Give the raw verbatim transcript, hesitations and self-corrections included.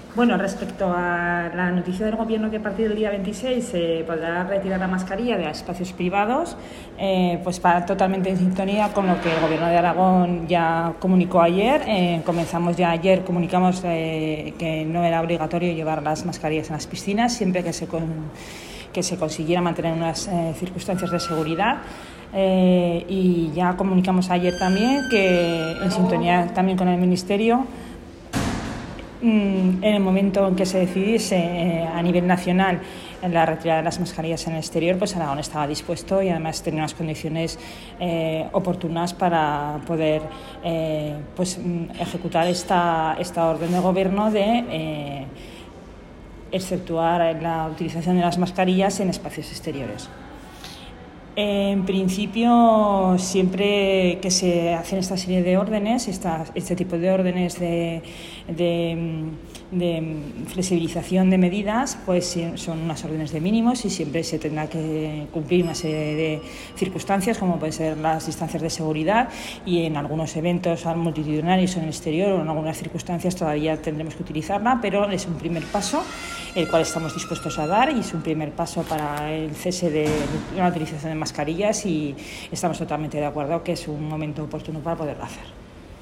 Bueno, respecto a la noticia del Gobierno que a partir del día veintiséis se podrá retirar la mascarilla de espacios privados, eh, pues va totalmente en sintonía con lo que el Gobierno de Aragón ya comunicó ayer. Eh, comenzamos ya ayer, comunicamos eh, que no era obligatorio llevar las mascarillas en las piscinas, siempre que se, con, que se consiguiera mantener unas eh, circunstancias de seguridad. Eh, y ya comunicamos ayer también que, en sintonía también con el Ministerio, en el momento en que se decidiese eh, a nivel nacional en la retirada de las mascarillas en el exterior, pues Aragón estaba dispuesto y además tenía unas condiciones eh, oportunas para poder eh, pues, ejecutar esta, esta orden de gobierno de eh, exceptuar la utilización de las mascarillas en espacios exteriores. En principio, siempre que se hacen esta serie de órdenes, esta, este tipo de órdenes de, de, de flexibilización de medidas, pues son unas órdenes de mínimos y siempre se tendrá que cumplir una serie de circunstancias, como pueden ser las distancias de seguridad, y en algunos eventos multitudinarios en el exterior o en algunas circunstancias todavía tendremos que utilizarla, pero es un primer paso el cual estamos dispuestos a dar y es un primer paso para el cese de la utilización de mascarillas y estamos totalmente de acuerdo que es un momento oportuno para poderlo hacer.